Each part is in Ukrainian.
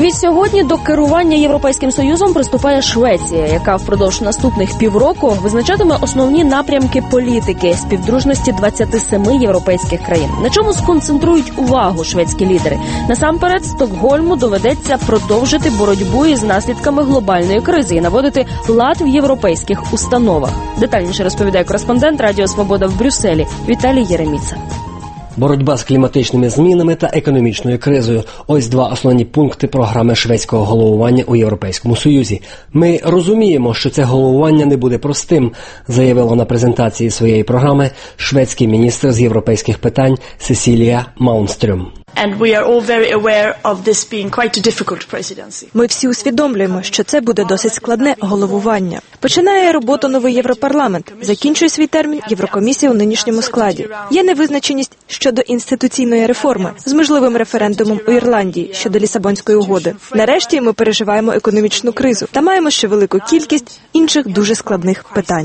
Відсьогодні до керування Європейським Союзом приступає Швеція, яка впродовж наступних півроку визначатиме основні напрямки політики співдружності 27 європейських країн. На чому сконцентрують увагу шведські лідери? Насамперед, Стокгольму доведеться продовжити боротьбу із наслідками глобальної кризи і наводити лад в європейських установах. Детальніше розповідає кореспондент Радіо Свобода в Брюсселі Віталій Єреміца. Боротьба з кліматичними змінами та економічною кризою – ось два основні пункти програми шведського головування у Європейському Союзі. Ми розуміємо, що це головування не буде простим, заявила на презентації своєї програми шведський міністр з європейських питань Сесілія Малмстрöm. Ми всі усвідомлюємо, що це буде досить складне головування. Починає роботу новий Європарламент, закінчує свій термін Єврокомісія у нинішньому складі. Є невизначеність щодо інституційної реформи з можливим референдумом у Ірландії щодо Лісабонської угоди. Нарешті ми переживаємо економічну кризу та маємо ще велику кількість інших дуже складних питань.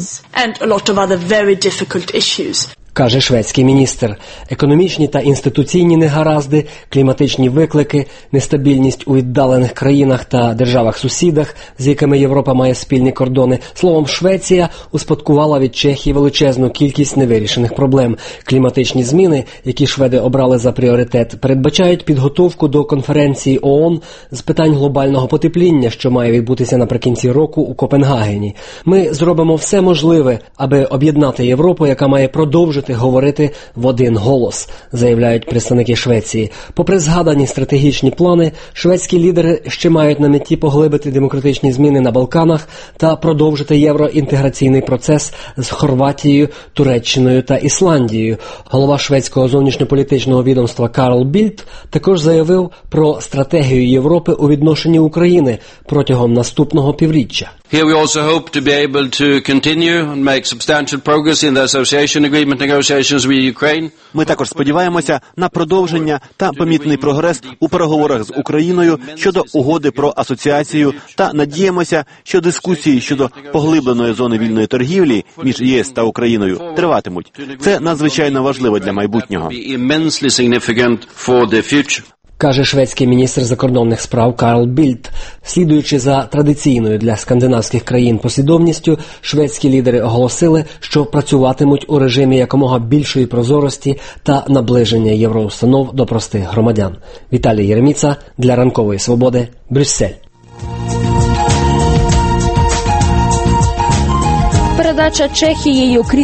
Каже шведський міністр. Економічні та інституційні негаразди, кліматичні виклики, нестабільність у віддалених країнах та державах-сусідах, з якими Європа має спільні кордони. Словом, Швеція успадкувала від Чехії величезну кількість невирішених проблем. Кліматичні зміни, які шведи обрали за пріоритет, передбачають підготовку до конференції ООН з питань глобального потепління, що має відбутися наприкінці року у Копенгагені. Ми зробимо все можливе, аби об'єднати Європу, яка має продовжити говорити в один голос, заявляють представники Швеції. Попри згадані стратегічні плани, шведські лідери ще мають на меті поглибити демократичні зміни на Балканах та продовжити євроінтеграційний процес з Хорватією, Туреччиною та Ісландією. Голова шведського зовнішньополітичного відомства Карл Більд також заявив про стратегію Європи у відношенні України протягом наступного півріччя. Here we also hope to be able to continue and make substantial progress in the association agreement negotiations with Ukraine. Ми також сподіваємося на продовження та помітний прогрес у переговорах з Україною щодо угоди про асоціацію та надіємося, що дискусії щодо поглибленої зони вільної торгівлі між ЄС та Україною триватимуть. Це надзвичайно важливо для майбутнього. Каже шведський міністр закордонних справ Карл Більд. Слідуючи за традиційною для скандинавських країн послідовністю, шведські лідери оголосили, що працюватимуть у режимі якомога більшої прозорості та наближення євроустанов до простих громадян. Віталій Єреміца для Ранкової Свободи, Брюссель. Передача Чехією